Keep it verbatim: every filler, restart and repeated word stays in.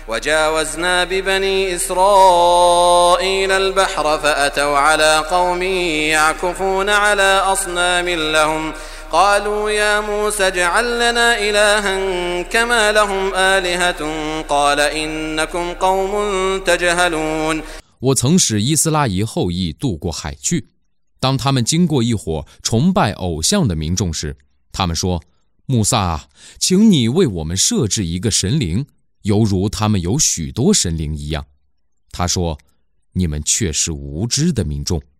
وجاوزنا ببني إسرائيل البحر فأتوا على قوم يعكفون على أصنام لهم قالوا يا موسى اجعل لنا إلها كما لهم آلهة قال إنكم قوم تجهلون。 我曾使伊斯拉仪后裔渡过海去，当他们经过一伙崇拜偶像的民众时，他们说：穆萨啊，请你为我们设置一个神灵，犹如他们有许多神灵一样。他说：你们却是无知的民众。